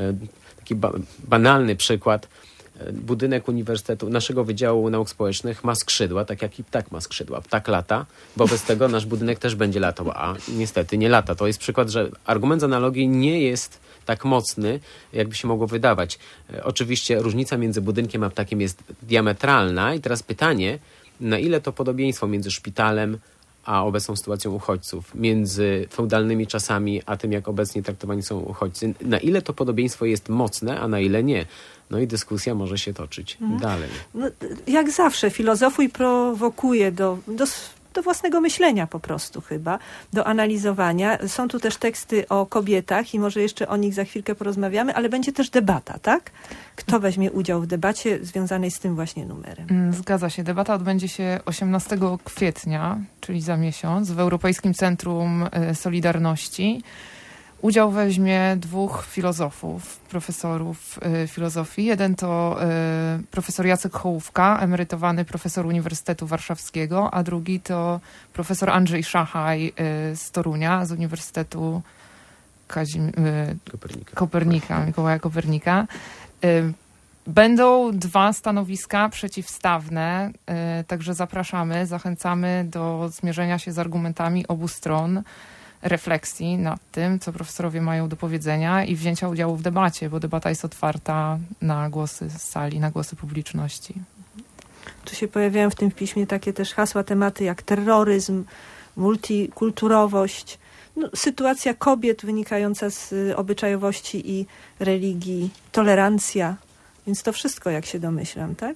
Taki banalny przykład. Budynek Uniwersytetu, naszego Wydziału Nauk Społecznych ma skrzydła, tak jak i ptak ma skrzydła. Ptak lata, wobec tego nasz budynek też będzie latał, a niestety nie lata. To jest przykład, że argument z analogii nie jest tak mocny, jakby się mogło wydawać. Oczywiście różnica między budynkiem a ptakiem jest diametralna i teraz pytanie, na ile to podobieństwo między szpitalem a obecną sytuacją uchodźców, między feudalnymi czasami a tym, jak obecnie traktowani są uchodźcy, na ile to podobieństwo jest mocne, a na ile nie. No i dyskusja może się toczyć dalej. No, jak zawsze filozofuj prowokuje do własnego myślenia po prostu chyba, do analizowania. Są tu też teksty o kobietach i może jeszcze o nich za chwilkę porozmawiamy, ale będzie też debata, tak? Kto weźmie udział w debacie związanej z tym właśnie numerem? Zgadza się. Debata odbędzie się 18 kwietnia, czyli za miesiąc, w Europejskim Centrum Solidarności. Udział weźmie dwóch filozofów, profesorów filozofii. Jeden to profesor Jacek Hołówka, emerytowany profesor Uniwersytetu Warszawskiego, a drugi to profesor Andrzej Szachaj z Torunia, z Uniwersytetu Kopernika, Mikołaja Kopernika. Będą 2 stanowiska przeciwstawne, także zapraszamy, zachęcamy do zmierzenia się z argumentami obu stron, refleksji nad tym, co profesorowie mają do powiedzenia i wzięcia udziału w debacie, bo debata jest otwarta na głosy z sali, na głosy publiczności. Tu się pojawiają w tym piśmie takie też hasła, tematy jak terroryzm, multikulturowość, sytuacja kobiet wynikająca z obyczajowości i religii, tolerancja. Więc to wszystko, jak się domyślam, tak?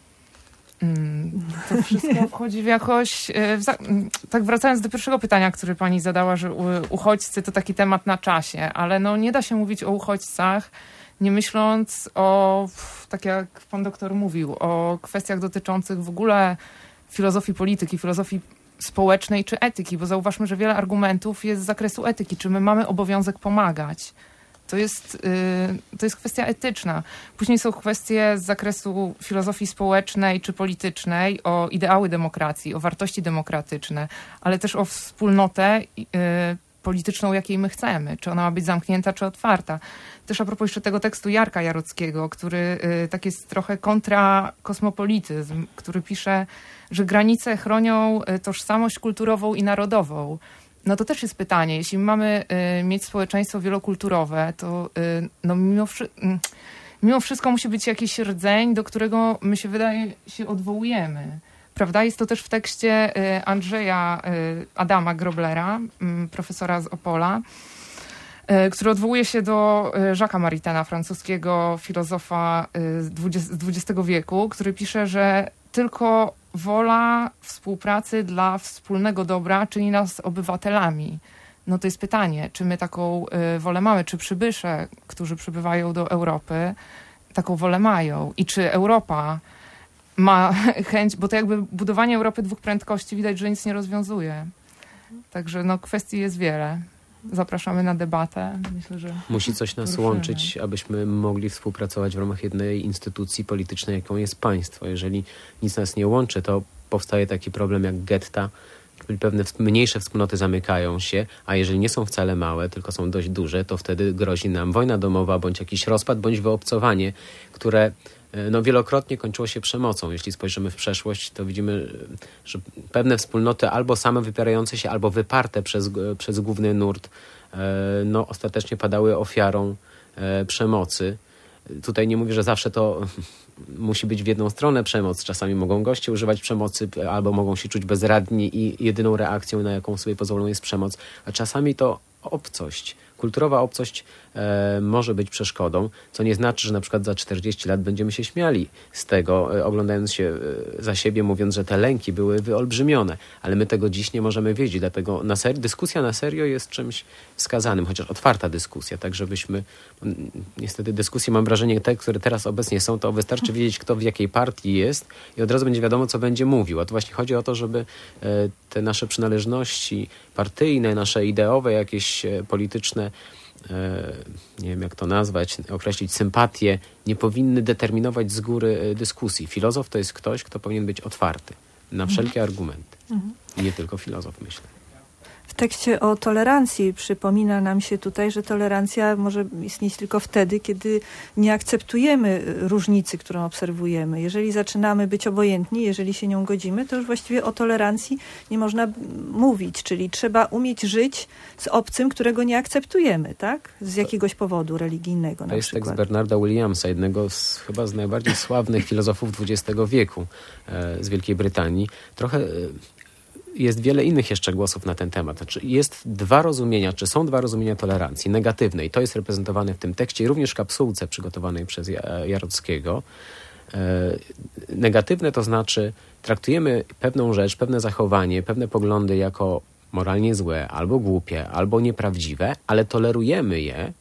To wszystko wchodzi w jakoś... Tak wracając do pierwszego pytania, które pani zadała, że uchodźcy to taki temat na czasie, ale nie da się mówić o uchodźcach, nie myśląc o, tak jak pan doktor mówił, o kwestiach dotyczących w ogóle filozofii polityki, filozofii społecznej czy etyki, bo zauważmy, że wiele argumentów jest z zakresu etyki. Czy my mamy obowiązek pomagać? To jest kwestia etyczna. Później są kwestie z zakresu filozofii społecznej czy politycznej, o ideały demokracji, o wartości demokratyczne, ale też o wspólnotę polityczną, jakiej my chcemy. Czy ona ma być zamknięta, czy otwarta. Też a propos jeszcze tego tekstu Jarka Jarockiego, który tak jest trochę kontrakosmopolityzm, który pisze, że granice chronią tożsamość kulturową i narodową. No to też jest pytanie. Jeśli mamy mieć społeczeństwo wielokulturowe, to mimo wszystko musi być jakiś rdzeń, do którego my się wydaje się odwołujemy. Prawda? Jest to też w tekście Andrzeja Adama Groblera, profesora z Opola, który odwołuje się do Jacques'a Maritaina, francuskiego filozofa z XX wieku, który pisze, że tylko wola współpracy dla wspólnego dobra czyni nas obywatelami. No to jest pytanie, czy my taką wolę mamy, czy przybysze, którzy przybywają do Europy, taką wolę mają i czy Europa ma chęć, bo to jakby budowanie Europy 2 prędkości widać, że nic nie rozwiązuje. Także kwestii jest wiele. Zapraszamy na debatę. Myślę, że musi coś nas łączyć, abyśmy mogli współpracować w ramach jednej instytucji politycznej, jaką jest państwo. Jeżeli nic nas nie łączy, to powstaje taki problem jak getta, czyli pewne mniejsze wspólnoty zamykają się, a jeżeli nie są wcale małe, tylko są dość duże, to wtedy grozi nam wojna domowa, bądź jakiś rozpad, bądź wyobcowanie, które wielokrotnie kończyło się przemocą. Jeśli spojrzymy w przeszłość, to widzimy, że pewne wspólnoty albo same wypierające się, albo wyparte przez główny nurt, ostatecznie padały ofiarą przemocy. Tutaj nie mówię, że zawsze to musi być w jedną stronę przemoc. Czasami mogą goście używać przemocy, albo mogą się czuć bezradni i jedyną reakcją, na jaką sobie pozwolą, jest przemoc. A czasami to obcość. Kulturowa obcość może być przeszkodą, co nie znaczy, że na przykład za 40 lat będziemy się śmiali z tego, oglądając się za siebie, mówiąc, że te lęki były wyolbrzymione. Ale my tego dziś nie możemy wiedzieć, dlatego dyskusja na serio jest czymś wskazanym, chociaż otwarta dyskusja, tak żebyśmy... Niestety dyskusje, mam wrażenie, te, które teraz obecnie są, to wystarczy wiedzieć, kto w jakiej partii jest i od razu będzie wiadomo, co będzie mówił. A to właśnie chodzi o to, żeby te nasze przynależności partyjne, nasze ideowe, jakieś polityczne, nie wiem jak to nazwać, określić, sympatie, nie powinny determinować z góry dyskusji. Filozof to jest ktoś, kto powinien być otwarty na wszelkie argumenty. I nie tylko filozof, myślę. W tekście o tolerancji przypomina nam się tutaj, że tolerancja może istnieć tylko wtedy, kiedy nie akceptujemy różnicy, którą obserwujemy. Jeżeli zaczynamy być obojętni, jeżeli się nią godzimy, to już właściwie o tolerancji nie można mówić, czyli trzeba umieć żyć z obcym, którego nie akceptujemy, tak? Z jakiegoś powodu religijnego. To jest tekst Bernarda Williamsa, jednego chyba z najbardziej sławnych filozofów XX wieku z Wielkiej Brytanii. Trochę... Jest wiele innych jeszcze głosów na ten temat. Znaczy są dwa rozumienia tolerancji. Negatywnej, to jest reprezentowane w tym tekście i również w kapsułce przygotowanej przez Jarockiego. Negatywne to znaczy traktujemy pewną rzecz, pewne zachowanie, pewne poglądy jako moralnie złe, albo głupie, albo nieprawdziwe, ale tolerujemy je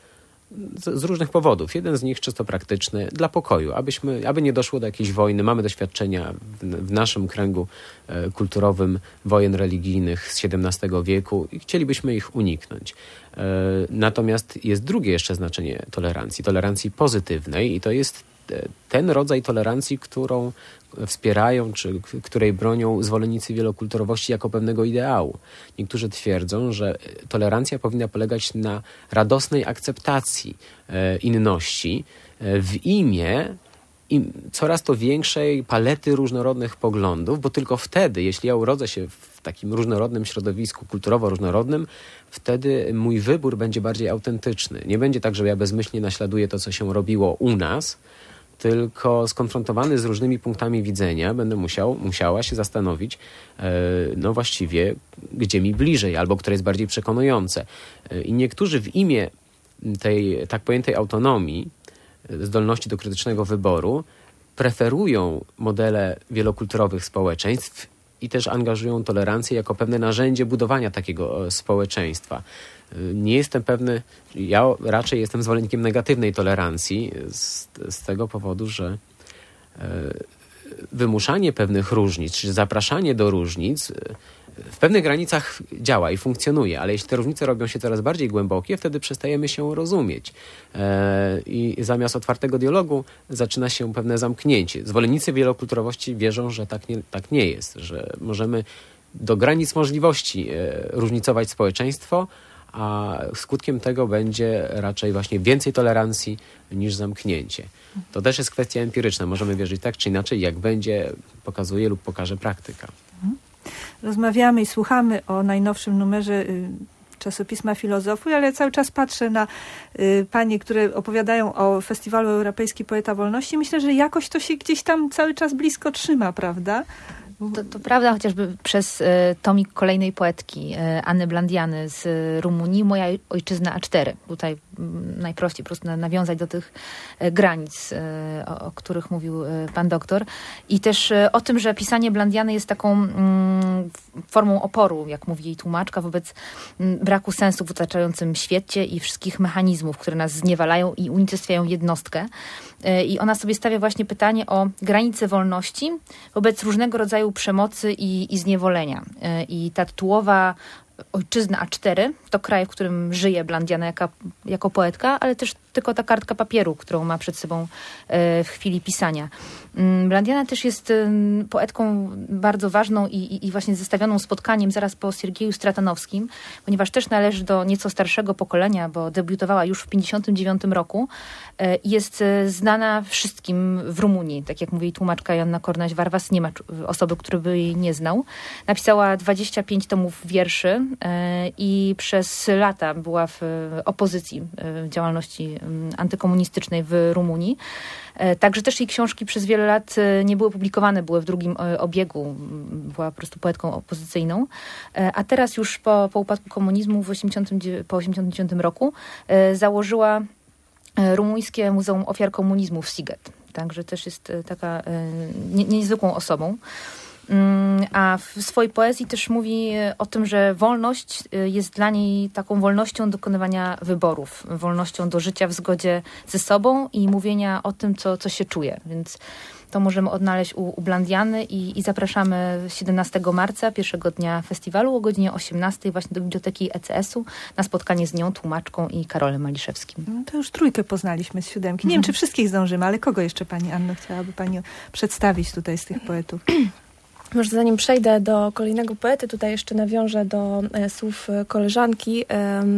z różnych powodów. Jeden z nich czysto praktyczny, dla pokoju, aby nie doszło do jakiejś wojny. Mamy doświadczenia w naszym kręgu kulturowym wojen religijnych z XVII wieku i chcielibyśmy ich uniknąć. Natomiast jest drugie jeszcze znaczenie tolerancji pozytywnej i to jest ten rodzaj tolerancji, którą wspierają, czy której bronią zwolennicy wielokulturowości jako pewnego ideału. Niektórzy twierdzą, że tolerancja powinna polegać na radosnej akceptacji inności w imię coraz to większej palety różnorodnych poglądów, bo tylko wtedy, jeśli ja urodzę się w takim różnorodnym środowisku, kulturowo różnorodnym, wtedy mój wybór będzie bardziej autentyczny. Nie będzie tak, że ja bezmyślnie naśladuję to, co się robiło u nas, tylko skonfrontowany z różnymi punktami widzenia będę musiała się zastanowić, no właściwie, gdzie mi bliżej, albo które jest bardziej przekonujące. I niektórzy w imię tej tak pojętej autonomii, zdolności do krytycznego wyboru, preferują modele wielokulturowych społeczeństw i też angażują tolerancję jako pewne narzędzie budowania takiego społeczeństwa. Nie jestem pewny, ja raczej jestem zwolennikiem negatywnej tolerancji z tego powodu, że wymuszanie pewnych różnic, czy zapraszanie do różnic w pewnych granicach działa i funkcjonuje, ale jeśli te różnice robią się coraz bardziej głębokie, wtedy przestajemy się rozumieć. I zamiast otwartego dialogu zaczyna się pewne zamknięcie. Zwolennicy wielokulturowości wierzą, że tak nie jest, że możemy do granic możliwości różnicować społeczeństwo, a skutkiem tego będzie raczej właśnie więcej tolerancji niż zamknięcie. To też jest kwestia empiryczna. Możemy wierzyć tak czy inaczej, jak będzie pokazuje lub pokaże praktyka. Rozmawiamy i słuchamy o najnowszym numerze czasopisma Filozofów, ale cały czas patrzę na panie, które opowiadają o Festiwalu Europejski Poeta Wolności. Myślę, że jakoś to się gdzieś tam cały czas blisko trzyma, prawda? To prawda, chociażby przez tomik kolejnej poetki, Anny Blandiany z Rumunii, Moja ojczyzna A4. Tutaj najprościej po prostu nawiązać do tych granic, o których mówił pan doktor. I też o tym, że pisanie Blandiany jest taką formą oporu, jak mówi jej tłumaczka, wobec braku sensu w otaczającym świecie i wszystkich mechanizmów, które nas zniewalają i unicestwiają jednostkę. I ona sobie stawia właśnie pytanie o granice wolności wobec różnego rodzaju przemocy i zniewolenia. I ta tytułowa ojczyzna A4 to kraj, w którym żyje Blandiana jako poetka, ale też tylko ta kartka papieru, którą ma przed sobą w chwili pisania. Blandiana też jest poetką bardzo ważną i właśnie zestawioną spotkaniem zaraz po Siergieju Stratanowskim, ponieważ też należy do nieco starszego pokolenia, bo debiutowała już w 1959 roku i jest znana wszystkim w Rumunii. Tak jak mówi tłumaczka Joanna Cornaś-Varvas, nie ma osoby, która by jej nie znał. Napisała 25 tomów wierszy i przez lata była w opozycji działalności antykomunistycznej w Rumunii. Także też jej książki przez wiele lat nie były publikowane, były w drugim obiegu. Była po prostu poetką opozycyjną. A teraz już po upadku komunizmu po 1989 roku założyła Rumuńskie Muzeum Ofiar Komunizmu w Sighet. Także też jest taka niezwykłą osobą. A w swojej poezji też mówi o tym, że wolność jest dla niej taką wolnością dokonywania wyborów, wolnością do życia w zgodzie ze sobą i mówienia o tym, co się czuje. Więc to możemy odnaleźć u Blandiany i zapraszamy 17 marca, pierwszego dnia festiwalu o godzinie 18 właśnie do Biblioteki ECS-u na spotkanie z nią, tłumaczką i Karolem Maliszewskim. No to już trójkę poznaliśmy z 7. Nie wiem, czy wszystkich zdążymy, ale kogo jeszcze pani Anno chciałaby pani przedstawić tutaj z tych poetów? Może zanim przejdę do kolejnego poety, tutaj jeszcze nawiążę do słów koleżanki,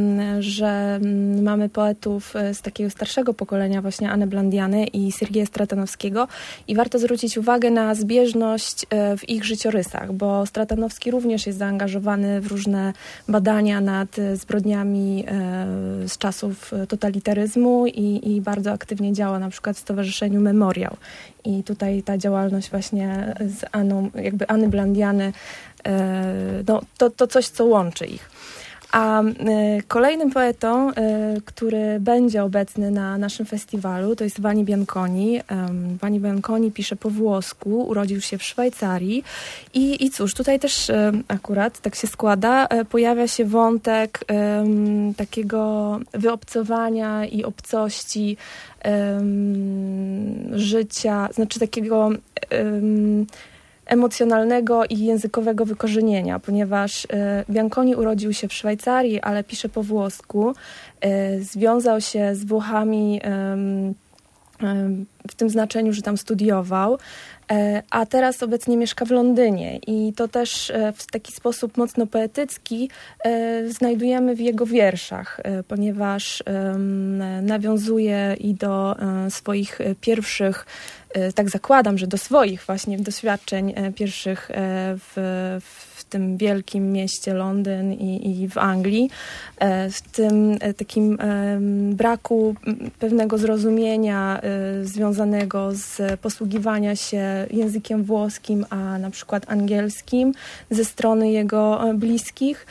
że mamy poetów z takiego starszego pokolenia, właśnie Annę Blandiany i Siergieja Stratanowskiego i warto zwrócić uwagę na zbieżność w ich życiorysach, bo Stratanowski również jest zaangażowany w różne badania nad zbrodniami z czasów totalitaryzmu i bardzo aktywnie działa na przykład w Stowarzyszeniu Memoriał. I tutaj ta działalność właśnie z Anną, jakby Anny Blandiany, no, to coś, co łączy ich. A kolejnym poetą, który będzie obecny na naszym festiwalu, to jest Vanni Bianconi. Vanni Bianconi pisze po włosku, urodził się w Szwajcarii i cóż, tutaj też akurat tak się składa, pojawia się wątek takiego wyobcowania i obcości życia, znaczy takiego emocjonalnego i językowego wykorzenienia, ponieważ Bianconi urodził się w Szwajcarii, ale pisze po włosku. Związał się z Włochami w tym znaczeniu, że tam studiował, a teraz obecnie mieszka w Londynie i to też w taki sposób mocno poetycki znajdujemy w jego wierszach, ponieważ nawiązuje i do swoich pierwszych, tak zakładam, że do swoich właśnie doświadczeń pierwszych w tym wielkim mieście Londyn i w Anglii, w tym takim braku pewnego zrozumienia związanego z posługiwania się językiem włoskim, a na przykład angielskim ze strony jego bliskich.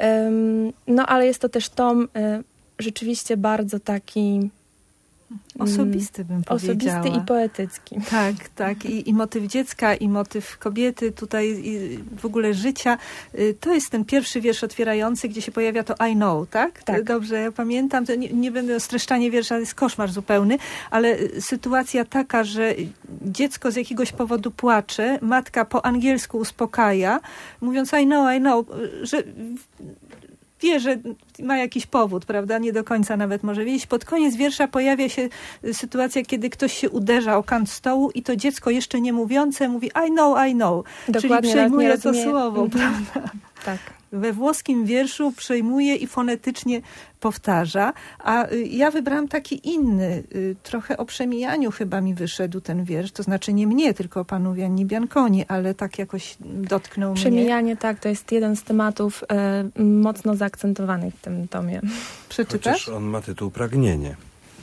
No ale jest to też tom rzeczywiście bardzo taki osobisty, bym powiedziała. Osobisty i poetycki. Tak. I motyw dziecka, i motyw kobiety, tutaj i w ogóle życia. To jest ten pierwszy wiersz otwierający, gdzie się pojawia to I know, tak? Tak. Dobrze, ja pamiętam. To nie będę o streszczanie wiersza, to jest koszmar zupełny, ale sytuacja taka, że dziecko z jakiegoś powodu płacze, matka po angielsku uspokaja, mówiąc I know, że wie, że ma jakiś powód, prawda? Nie do końca nawet może wiedzieć. Pod koniec wiersza pojawia się sytuacja, kiedy ktoś się uderza o kant stołu i to dziecko jeszcze nie mówiące mówi I know. Dokładnie, czyli przejmuje to rozumie. słowo, prawda? Tak. We włoskim wierszu przejmuje i fonetycznie powtarza, a ja wybrałam taki inny, trochę o przemijaniu chyba mi wyszedł ten wiersz, to znaczy nie mnie, tylko o panu Gianni Bianconi, ale tak jakoś dotknął mnie. Przemijanie, tak, to jest jeden z tematów mocno zaakcentowanych w tym tomie. Przeczytasz? Chociaż on ma tytuł Pragnienie.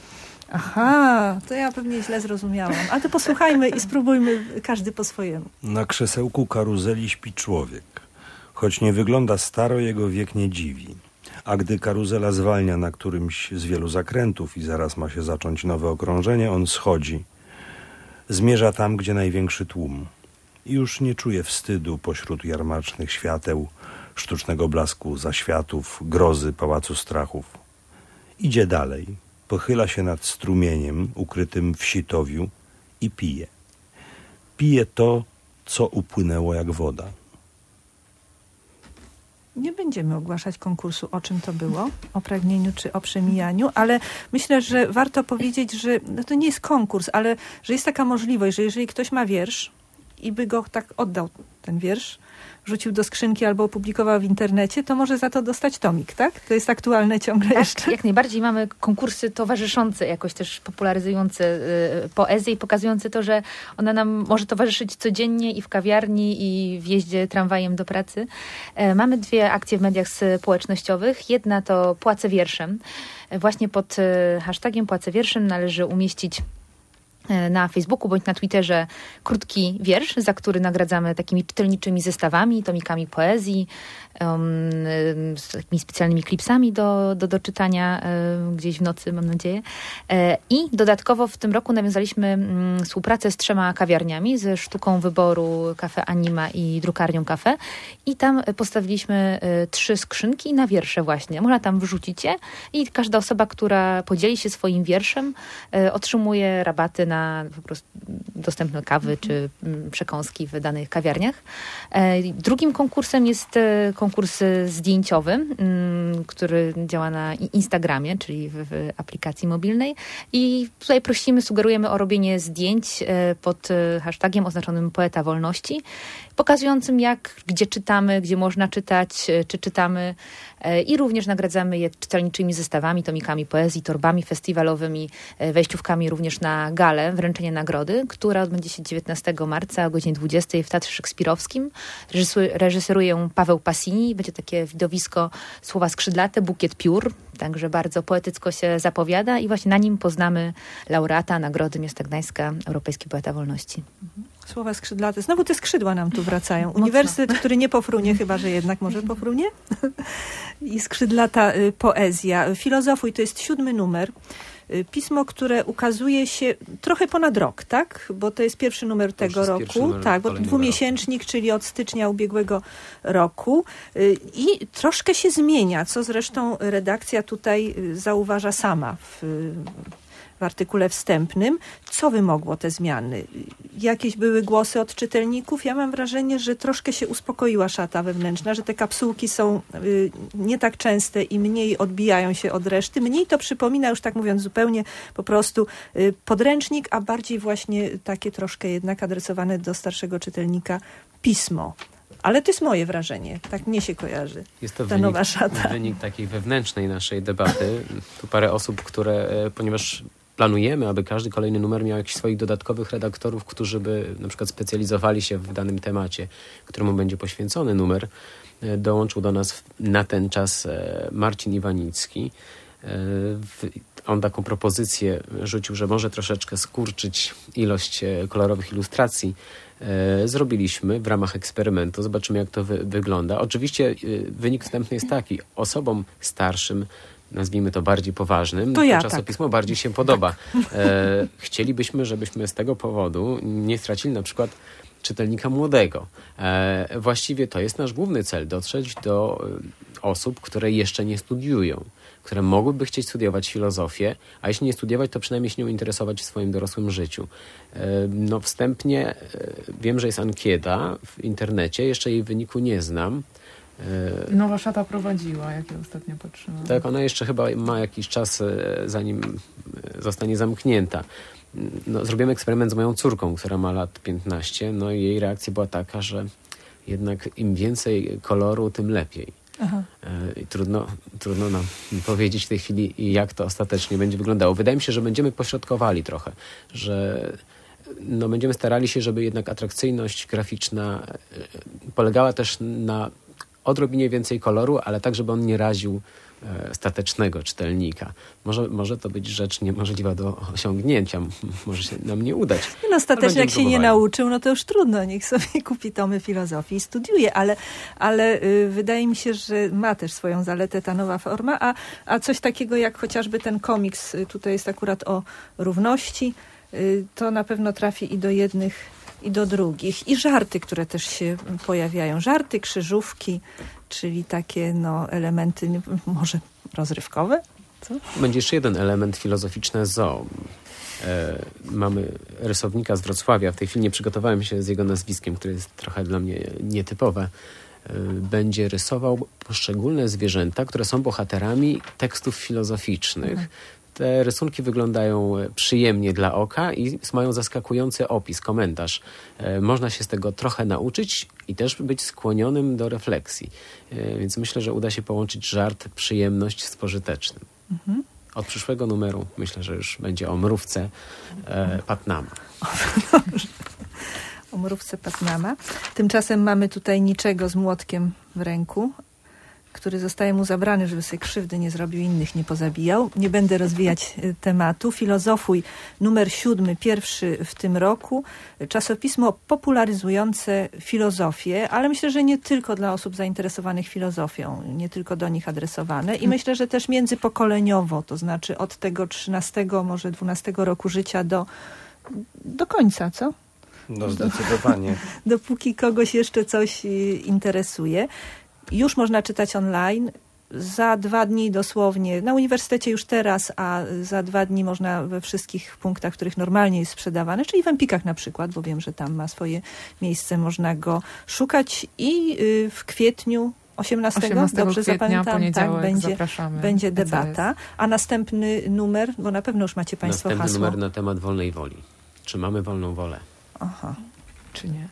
Aha, to ja pewnie źle zrozumiałam. Ale to posłuchajmy i spróbujmy każdy po swojemu. Na krzesełku karuzeli śpi człowiek. Choć nie wygląda staro, jego wiek nie dziwi. A gdy karuzela zwalnia na którymś z wielu zakrętów i zaraz ma się zacząć nowe okrążenie, on schodzi. Zmierza tam, gdzie największy tłum. I już nie czuje wstydu pośród jarmarcznych świateł, sztucznego blasku zaświatów, grozy pałacu strachów. Idzie dalej, pochyla się nad strumieniem ukrytym w sitowiu i pije. Pije to, co upłynęło jak woda. Nie będziemy ogłaszać konkursu, o czym to było, o pragnieniu czy o przemijaniu, ale myślę, że warto powiedzieć, że no to nie jest konkurs, ale że jest taka możliwość, że jeżeli ktoś ma wiersz i by go tak oddał, ten wiersz, wrzucił do skrzynki albo opublikował w internecie, to może za to dostać tomik, tak? To jest aktualne ciągle tak, jeszcze. Jak najbardziej mamy konkursy towarzyszące, jakoś też popularyzujące poezję i pokazujące to, że ona nam może towarzyszyć codziennie i w kawiarni, i w jeździe tramwajem do pracy. Mamy dwie akcje w mediach społecznościowych. Jedna to Płacę wierszem. Właśnie pod hashtagiem Płacę wierszem należy umieścić na Facebooku bądź na Twitterze krótki wiersz, za który nagradzamy takimi czytelniczymi zestawami, tomikami poezji, z takimi specjalnymi klipsami do czytania gdzieś w nocy, mam nadzieję. I dodatkowo w tym roku nawiązaliśmy współpracę z 3 kawiarniami, ze Sztuką Wyboru, Cafe Anima i Drukarnią Cafe. I tam postawiliśmy 3 skrzynki na wiersze właśnie. Można tam wrzucić je i każda osoba, która podzieli się swoim wierszem, otrzymuje rabaty na po prostu dostępne kawy czy przekąski w danych kawiarniach. Drugim konkursem jest konkurs zdjęciowy, który działa na Instagramie, czyli w aplikacji mobilnej. I tutaj sugerujemy o robienie zdjęć pod hashtagiem oznaczonym Poeta Wolności, pokazującym gdzie czytamy, gdzie można czytać, czy czytamy. I również nagradzamy je czytelniczymi zestawami, tomikami poezji, torbami festiwalowymi, wejściówkami również na galę, wręczenie nagrody, która odbędzie się 19 marca o godzinie 20 w Teatrze Szekspirowskim. Reżyseruje ją Paweł Passini. Będzie takie widowisko Słowa skrzydlate, bukiet piór, także bardzo poetycko się zapowiada i właśnie na nim poznamy laureata Nagrody Miasta Gdańska, Europejski Poeta Wolności. Słowa skrzydlate. Znowu te skrzydła nam tu wracają. Uniwersytet, który nie pofrunie, chyba że jednak może pofrunie. I skrzydlata poezja. Filozofuj, to jest 7 numer. Pismo, które ukazuje się trochę ponad rok, tak? Bo to jest pierwszy numer tego roku. Tak, bo 2-miesięcznik, czyli od stycznia ubiegłego roku. I troszkę się zmienia, co zresztą redakcja tutaj zauważa sama w artykule wstępnym. Co wymogło te zmiany? Jakieś były głosy od czytelników? Ja mam wrażenie, że troszkę się uspokoiła szata wewnętrzna, że te kapsułki są nie tak częste i mniej odbijają się od reszty. Mniej to przypomina, już tak mówiąc zupełnie po prostu podręcznik, a bardziej właśnie takie troszkę jednak adresowane do starszego czytelnika pismo. Ale to jest moje wrażenie. Tak mnie się kojarzy. Jest to ta nowa szata. Wynik takiej wewnętrznej naszej debaty. Tu parę osób, ponieważ planujemy, aby każdy kolejny numer miał jakichś swoich dodatkowych redaktorów, którzy by na przykład specjalizowali się w danym temacie, któremu będzie poświęcony numer. Dołączył do nas na ten czas Marcin Iwanicki. On taką propozycję rzucił, że może troszeczkę skurczyć ilość kolorowych ilustracji. Zrobiliśmy w ramach eksperymentu. Zobaczymy, jak to wygląda. Oczywiście wynik wstępny jest taki. Osobom starszym, nazwijmy to bardziej poważnym, to czasopismo bardziej się podoba. Chcielibyśmy, żebyśmy z tego powodu nie stracili na przykład czytelnika młodego. Właściwie to jest nasz główny cel, dotrzeć do osób, które jeszcze nie studiują, które mogłyby chcieć studiować filozofię, a jeśli nie studiować, to przynajmniej się nią interesować w swoim dorosłym życiu. No wstępnie wiem, że jest ankieta w internecie, jeszcze jej wyniku nie znam. Nowa szata prowadziła, jak ja ostatnio patrzyłam. Tak, ona jeszcze chyba ma jakiś czas, zanim zostanie zamknięta. No, zrobiłem eksperyment z moją córką, która ma lat 15, no i jej reakcja była taka, że jednak im więcej koloru, tym lepiej. I trudno nam powiedzieć w tej chwili, jak to ostatecznie będzie wyglądało. Wydaje mi się, że będziemy pośrodkowali trochę, że będziemy starali się, żeby jednak atrakcyjność graficzna polegała też na odrobinie więcej koloru, ale tak, żeby on nie raził statecznego czytelnika. Może to być rzecz niemożliwa do osiągnięcia. Może się nam nie udać. No stateczny jak się nie nauczył, no to już trudno. Niech sobie kupi tomy filozofii i studiuje, ale wydaje mi się, że ma też swoją zaletę ta nowa forma, a coś takiego jak chociażby ten komiks, tutaj jest akurat o równości, to na pewno trafi i do jednych, i do drugich. I żarty, które też się pojawiają. Żarty, krzyżówki, czyli takie elementy może rozrywkowe. Co? Będzie jeszcze jeden element filozoficzny zoo. Mamy rysownika z Wrocławia. W tej chwili nie przygotowałem się z jego nazwiskiem, które jest trochę dla mnie nietypowe. Będzie rysował poszczególne zwierzęta, które są bohaterami tekstów filozoficznych. Te rysunki wyglądają przyjemnie dla oka i mają zaskakujący opis, komentarz. Można się z tego trochę nauczyć i też być skłonionym do refleksji. Więc myślę, że uda się połączyć żart, przyjemność z pożytecznym. Od przyszłego numeru myślę, że już będzie o mrówce Patnama. O mrówce Patnama. Tymczasem mamy tutaj Niczego z młotkiem w ręku, który zostaje mu zabrany, żeby sobie krzywdy nie zrobił, innych nie pozabijał. Nie będę rozwijać tematu. Filozofuj, numer 7, pierwszy w tym roku. Czasopismo popularyzujące filozofię, ale myślę, że nie tylko dla osób zainteresowanych filozofią, nie tylko do nich adresowane. I myślę, że też międzypokoleniowo, to znaczy od tego 13, może 12 roku życia do końca, co? No zdecydowanie. Dopóki kogoś jeszcze coś interesuje. Już można czytać online. Za 2 dni dosłownie, na uniwersytecie już teraz, a za 2 dni można we wszystkich punktach, w których normalnie jest sprzedawane, czyli w Empikach na przykład, bo wiem, że tam ma swoje miejsce, można go szukać i w kwietniu 18 dobrze kwietnia, zapamiętam, będzie debata. CZ. A następny numer, bo na pewno już macie Państwo hasło. Następny numer na temat wolnej woli. Czy mamy wolną wolę? Aha. Czy nie?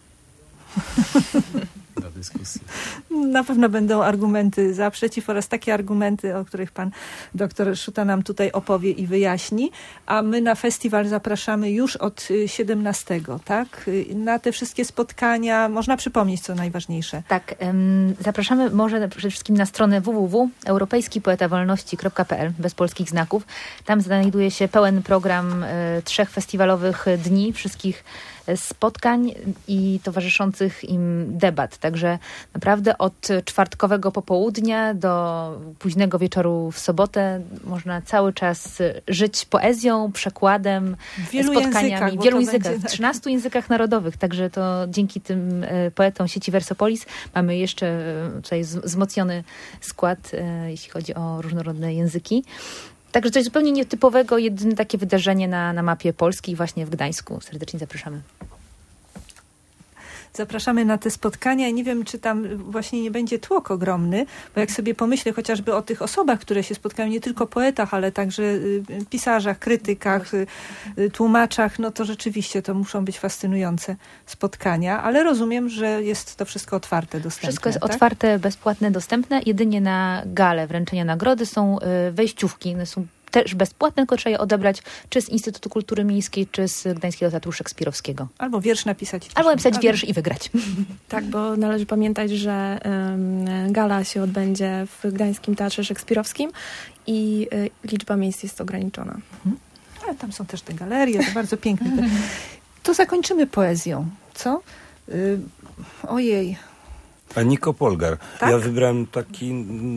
Do dyskusji. Na pewno będą argumenty za, przeciw oraz takie argumenty, o których pan doktor Szuta nam tutaj opowie i wyjaśni. A my na festiwal zapraszamy już od 17, tak? Na te wszystkie spotkania. Można przypomnieć, co najważniejsze. Tak, zapraszamy może przede wszystkim na stronę www.europejskipoetawolności.pl bez polskich znaków. Tam znajduje się pełen program 3 festiwalowych dni, wszystkich spotkań i towarzyszących im debat. Także naprawdę od czwartkowego popołudnia do późnego wieczoru w sobotę można cały czas żyć poezją, przekładem, spotkaniami. W wielu językach, w 13 językach narodowych. Także to dzięki tym poetom sieci Versopolis mamy jeszcze tutaj wzmocniony skład, jeśli chodzi o różnorodne języki. Także coś zupełnie nietypowego, jedyne takie wydarzenie na mapie Polski właśnie w Gdańsku. Serdecznie zapraszamy. Zapraszamy na te spotkania i nie wiem, czy tam właśnie nie będzie tłok ogromny, bo jak sobie pomyślę chociażby o tych osobach, które się spotkają, nie tylko poetach, ale także pisarzach, krytykach, tłumaczach, no to rzeczywiście to muszą być fascynujące spotkania, ale rozumiem, że jest to wszystko otwarte, dostępne. Wszystko jest tak? otwarte, bezpłatne, dostępne. Jedynie na galę wręczenia nagrody są wejściówki, one są też bezpłatne, tylko trzeba je odebrać czy z Instytutu Kultury Miejskiej, czy z Gdańskiego Teatru Szekspirowskiego. Albo wiersz napisać. Albo napisać wiersz i wygrać. Tak, bo należy pamiętać, że gala się odbędzie w Gdańskim Teatrze Szekspirowskim i liczba miejsc jest ograniczona. Ale tam są też te galerie, to bardzo piękne. To zakończymy poezją, co? Ojej. Aniko Polgar. Tak? Ja wybrałem taki,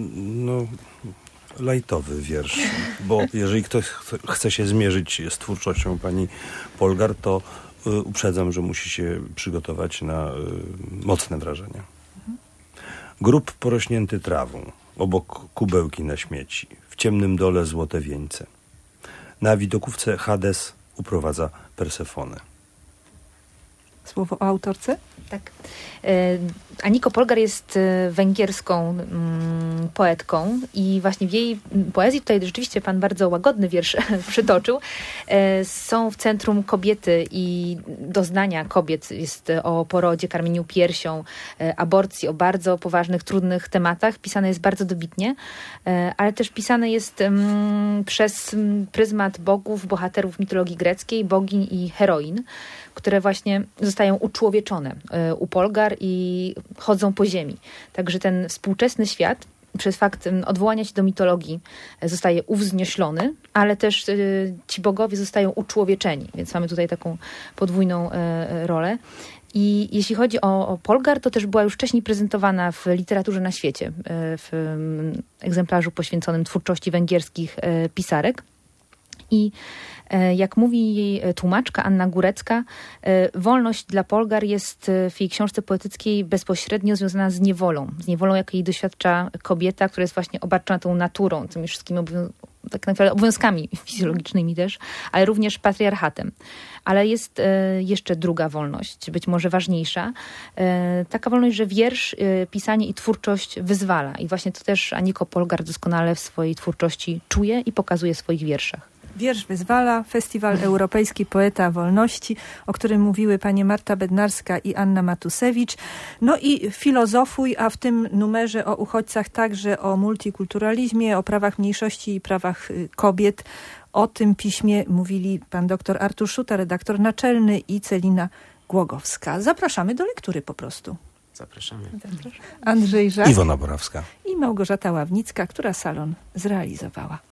lajtowy wiersz, bo jeżeli ktoś chce się zmierzyć z twórczością pani Polgar, to uprzedzam, że musi się przygotować na mocne wrażenia. Grób porośnięty trawą, obok kubełki na śmieci, w ciemnym dole złote wieńce. Na widokówce Hades uprowadza Persefonę. Słowo o autorce? Tak. Aniko Polgar jest węgierską poetką i właśnie w jej poezji, tutaj rzeczywiście pan bardzo łagodny wiersz przytoczył, są w centrum kobiety i doznania kobiet. Jest o porodzie, karmieniu piersią, aborcji, o bardzo poważnych, trudnych tematach. Pisane jest bardzo dobitnie, ale też pisane jest przez pryzmat bogów, bohaterów mitologii greckiej, bogiń i heroin, które właśnie zostają uczłowieczone u Polgar i chodzą po ziemi. Także ten współczesny świat przez fakt odwołania się do mitologii zostaje uwznioślony, ale też ci bogowie zostają uczłowieczeni, więc mamy tutaj taką podwójną rolę. I jeśli chodzi o Polgar, to też była już wcześniej prezentowana w literaturze na świecie, w egzemplarzu poświęconym twórczości węgierskich pisarek. I jak mówi jej tłumaczka Anna Górecka, wolność dla Polgar jest w jej książce poetyckiej bezpośrednio związana z niewolą, jakiej doświadcza kobieta, która jest właśnie obarczona tą naturą, tymi wszystkimi tak naprawdę obowiązkami fizjologicznymi też, ale również patriarchatem. Ale jest jeszcze druga wolność, być może ważniejsza. Taka wolność, że wiersz, pisanie i twórczość wyzwala. I właśnie to też Aniko Polgar doskonale w swojej twórczości czuje i pokazuje w swoich wierszach. Wiersz wyzwala, Festiwal Europejski Poeta Wolności, o którym mówiły panie Marta Bednarska i Anna Matusewicz. No i filozofuj, a w tym numerze o uchodźcach także o multikulturalizmie, o prawach mniejszości i prawach kobiet. O tym piśmie mówili pan dr Artur Szuta, redaktor naczelny, i Celina Głogowska. Zapraszamy do lektury po prostu. Zapraszamy. Andrzej Żak Iwona Borawska i Małgorzata Ławnicka, która salon zrealizowała.